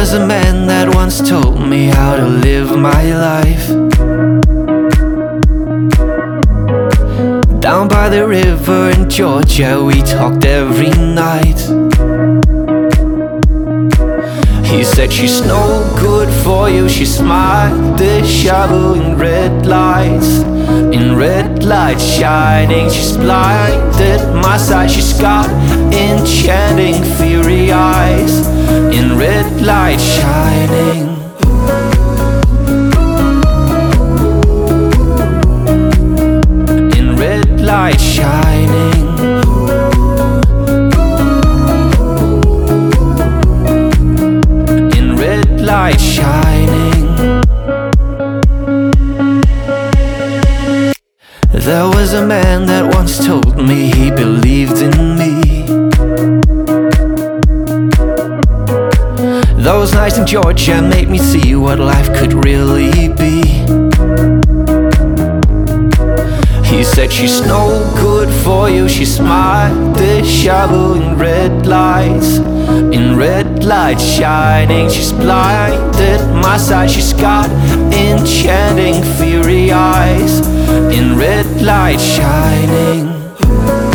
was a man that once told me how to live my life. Down by the river in Georgia, we talked every night. He said she's no good for you. She smiled, the shovel in red lights shining. She's blinded my sight. She's got enchanting fiery eyes in red light shining. In red light shining. Light shining. There was a man that once told me he believed in me. Those nights in Georgia made me see what life could really be. He said she's no good for you. She smiled, the shovel in red lights shining. She's blinded my sight. She's got enchanting fiery eyes in red light shining.